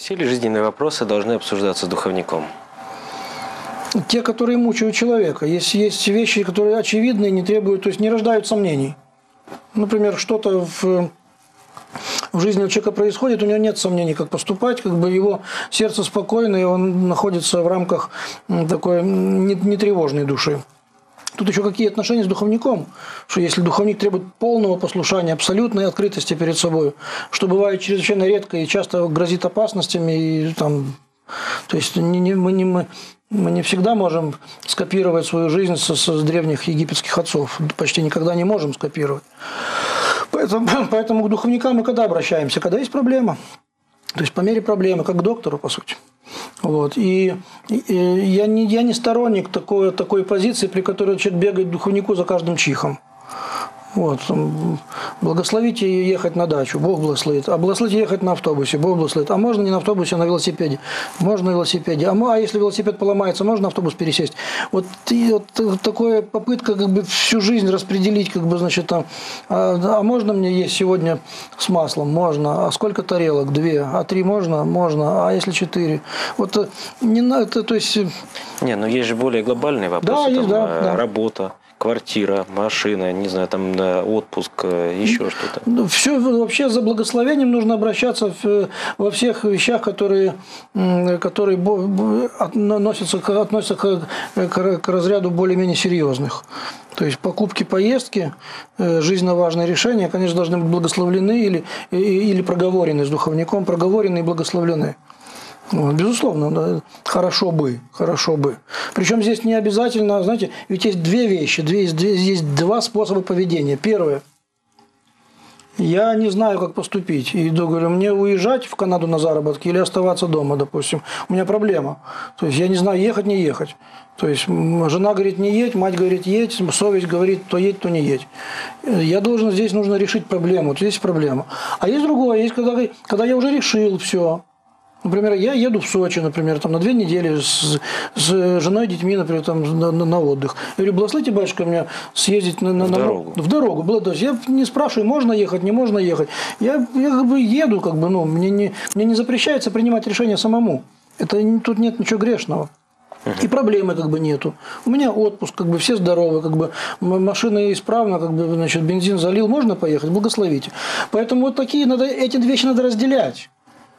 Все ли жизненные вопросы должны обсуждаться с духовником? Те, которые мучают человека. Есть вещи, которые очевидны и не требуют, то есть не рождают сомнений. Например, что-то в жизни у человека происходит, у него нет сомнений, как поступать, как бы его сердце спокойно, и он находится в рамках такой нетревожной души. Тут еще какие отношения с духовником, что если духовник требует полного послушания, абсолютной открытости перед собой, что бывает чрезвычайно редко и часто грозит опасностями, и там, то есть мы не всегда можем скопировать свою жизнь с древних египетских отцов, почти никогда не можем скопировать. Поэтому к духовникам мы когда обращаемся? Когда есть проблема. То есть по мере проблемы, как к доктору, по сути. Вот. И я не сторонник такой позиции, при которой человек бегает к духовнику за каждым чихом. Вот. Благословите ехать на дачу, Бог благословит. А благословите ехать на автобусе, Бог благословит. А можно не на автобусе, а на велосипеде? Можно на велосипеде. А если велосипед поломается, можно на автобус пересесть? Вот такая попытка как бы всю жизнь распределить, как бы, значит, там, а можно мне есть сегодня с маслом? Можно. А сколько тарелок? 2. А 3 можно? Можно. А если 4? Вот не надо, то есть... Не, но есть же более глобальные вопросы. Да, есть, там, да. Работа. Квартира, машина, не знаю, там отпуск, еще что-то. Все вообще за благословением нужно обращаться во всех вещах, которые относятся к разряду более-менее серьезных. То есть покупки, поездки, жизненно важные решения, конечно, должны быть благословлены или проговорены с духовником, проговорены и благословлены. Безусловно, да, хорошо бы. Причем здесь не обязательно, знаете, ведь есть две вещи, есть два способа поведения. Первое. Я не знаю, как поступить. И говорю, мне уезжать в Канаду на заработки или оставаться дома, допустим. У меня проблема. То есть я не знаю, ехать, не ехать. То есть жена говорит, не едь, мать говорит, едь, совесть говорит, то едь, то не едь. Я должен, здесь нужно решить проблему. Вот здесь проблема. А есть другое, есть когда я уже решил все. Например, я еду в Сочи, например, там, на 2 недели с женой и детьми, например, там, на отдых. Я говорю, благословите, батюшка, мне съездить в дорогу. То есть я не спрашиваю, можно ехать, не можно ехать. Я как бы еду, как бы, мне не запрещается принимать решение самому. Тут нет ничего грешного. И проблемы как бы нету. У меня отпуск, как бы все здоровы, как бы машина исправна, как бы, значит, бензин залил, можно поехать, благословите. Поэтому вот эти вещи надо разделять.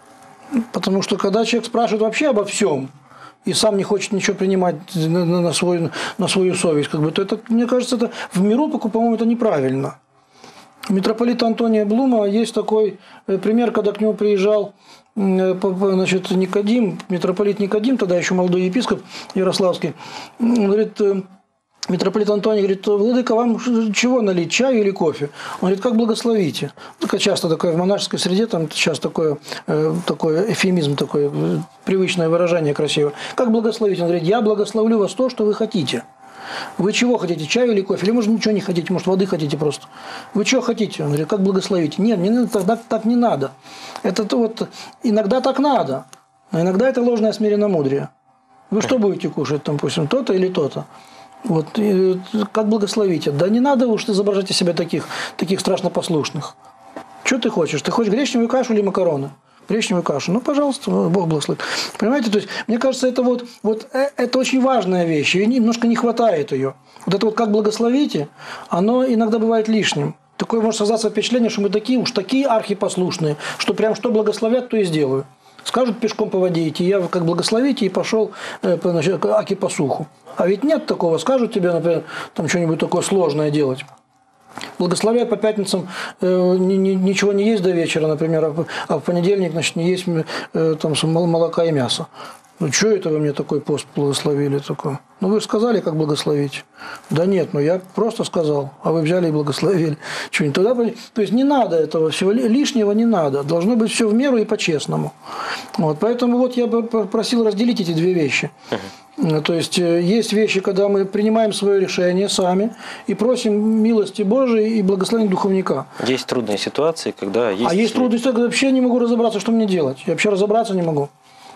Потому что когда человек спрашивает вообще обо всем и сам не хочет ничего принимать на свою совесть, как бы, то это, мне кажется, это в миру, по-моему, это неправильно. У митрополита Антония Блума есть такой пример, когда к нему приезжал, значит, Никодим, митрополит Никодим, тогда еще молодой епископ Ярославский, он говорит, митрополит Антоний говорит, владыка, вам чего налить, чаю или кофе? Он говорит, как благословите. Часто такое в монашеской среде, там сейчас такой эвфемизм, такое привычное выражение красивое. Как благословить? Он говорит, я благословлю вас то, что вы хотите. Вы чего хотите, чаю или кофе? Или, может, ничего не хотите, может, воды хотите просто. Вы чего хотите? Он говорит, как благословите? Нет, мне тогда так не надо. Это вот иногда так надо, но иногда это ложное смиренномудрие. Вы что будете кушать, там, допустим, то-то или то-то? Вот, как благословите? Да не надо уж изображать из себя таких страшно послушных. Что ты хочешь? Ты хочешь гречневую кашу или макароны? Гречневую кашу. Ну, пожалуйста, Бог благословит. Понимаете, то есть, мне кажется, это это очень важная вещь, и немножко не хватает ее. Вот это вот как благословите, оно иногда бывает лишним. Такое может создаться впечатление, что мы такие архипослушные, что прям что благословят, то и сделаю. Скажут пешком по воде идти, я как благословите и пошел аки по суху. А ведь нет такого. Скажут тебе, например, там что-нибудь такое сложное делать. Благословляют по пятницам ничего не есть до вечера, например, а в понедельник, значит, не есть там, молока и мяса. Ну, что это вы мне такой пост благословили? Такой? Ну, вы же сказали, как благословить. Да нет, я просто сказал, а вы взяли и благословили. Что-нибудь туда. То есть не надо этого всего, лишнего не надо. Должно быть все в меру и по-честному. Вот, поэтому вот я бы просил разделить эти две вещи. То есть есть вещи, когда мы принимаем свое решение сами и просим милости Божией и благословения духовника. Есть трудные ситуации, когда есть... А есть трудные ситуации, когда вообще не могу разобраться, что мне делать. Я вообще разобраться не могу.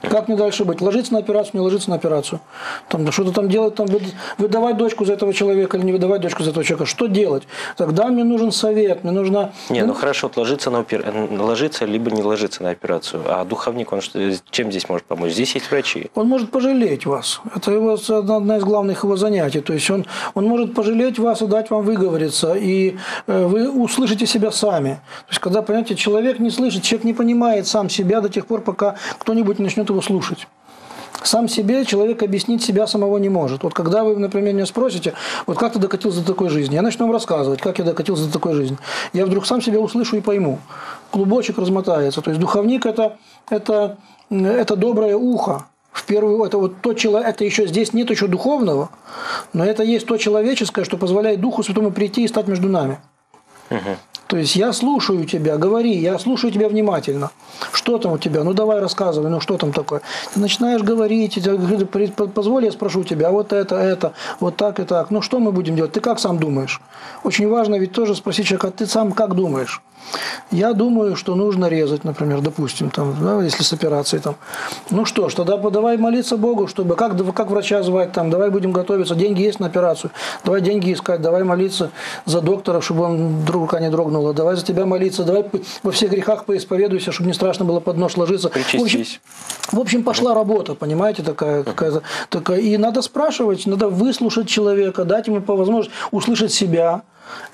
Как мне дальше быть? Ложиться на операцию, не ложиться на операцию? Там, да что-то там делать, там, выдавать дочку за этого человека или не выдавать дочку за этого человека? Что делать? Тогда мне нужен совет, мне нужно... Не, ну хорошо, вот ложиться либо не ложиться на операцию. А духовник, он чем здесь может помочь? Здесь есть врачи. Он может пожалеть вас. Это его, одна из главных его занятий. То есть он может пожалеть вас и дать вам выговориться. И вы услышите себя сами. То есть когда, понимаете, человек не слышит, человек не понимает сам себя до тех пор, пока кто-нибудь не начнет его слушать. Сам себе человек объяснить себя самого не может. Вот когда вы, например, меня спросите, вот как ты докатился до такой жизни, я начну вам рассказывать, как я докатился до такой жизни. Я вдруг сам себя услышу и пойму. Клубочек размотается. То есть духовник это доброе ухо. В первую, это вот то человек, это еще здесь нет еще духовного, но это есть то человеческое, что позволяет Духу Святому прийти и стать между нами. То есть я слушаю тебя, говори, я слушаю тебя внимательно. Что там у тебя? Ну давай рассказывай, ну что там такое? Ты начинаешь говорить, позволь, я спрошу тебя, а вот это, вот так и так. Ну что мы будем делать? Ты как сам думаешь? Очень важно ведь тоже спросить человека, а ты сам как думаешь? Я думаю, что нужно резать, например, допустим, там, да, если с операцией. Там. Ну что ж, тогда давай молиться Богу, чтобы как врача звать, там, давай будем готовиться, деньги есть на операцию, давай деньги искать, давай молиться за доктора, чтобы он рука не дрогнула, давай за тебя молиться, давай во всех грехах поисповедуйся, чтобы не страшно было под нож ложиться. В общем, пошла работа, понимаете, такая. И надо спрашивать, надо выслушать человека, дать ему по возможности услышать себя.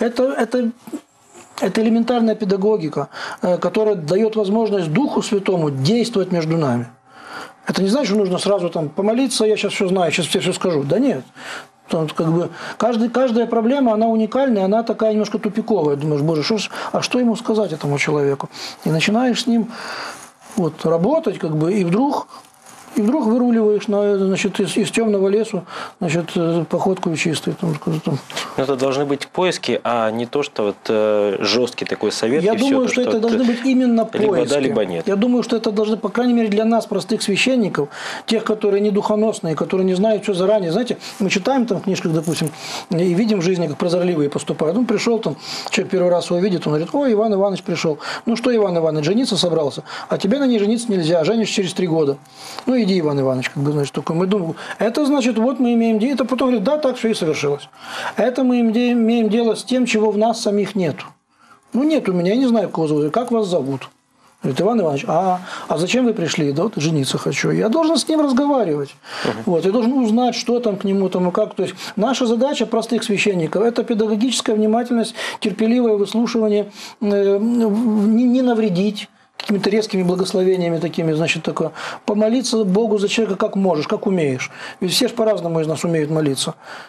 Это элементарная педагогика, которая дает возможность Духу Святому действовать между нами. Это не значит, что нужно сразу там помолиться, я сейчас все знаю, сейчас тебе все скажу. Да нет. Как бы, каждая проблема, она уникальная, она такая немножко тупиковая. Думаешь, боже, что ему сказать этому человеку? И начинаешь с ним вот, работать, как бы, и вдруг выруливаешь значит, из темного лесу, значит, походку чистый. Это должны быть поиски, а не то, что вот жесткий такой совет. Я думаю, что это должны быть именно поиски. Либо да, либо нет. Я думаю, что это должны, по крайней мере, для нас, простых священников, тех, которые не духоносные, которые не знают все заранее. Знаете, мы читаем там в книжках, допустим, и видим в жизни, как прозорливые поступают. Он пришел, там, человек первый раз его видит, он говорит, ой, Иван Иванович пришел. Ну что, Иван Иванович, жениться собрался? А тебе на ней жениться нельзя, женишь через 3 года. Ну иди, Иван Иванович, как бы, значит, такой. Мы думаем, это значит, вот мы имеем дело, это потом говорит, да, так все и совершилось. Это мы имеем дело с тем, чего в нас самих нет. Ну нет у меня, я не знаю, кого зовут, как вас зовут? Говорит, Иван Иванович, а зачем вы пришли? Да вот жениться хочу. Я должен с ним разговаривать. Вот, я должен узнать, что там к нему, там и как. То есть наша задача простых священников – это педагогическая внимательность, терпеливое выслушивание, не навредить какими-то резкими благословениями такими, значит, такое. Помолиться Богу за человека как можешь, как умеешь. Ведь все же по-разному из нас умеют молиться.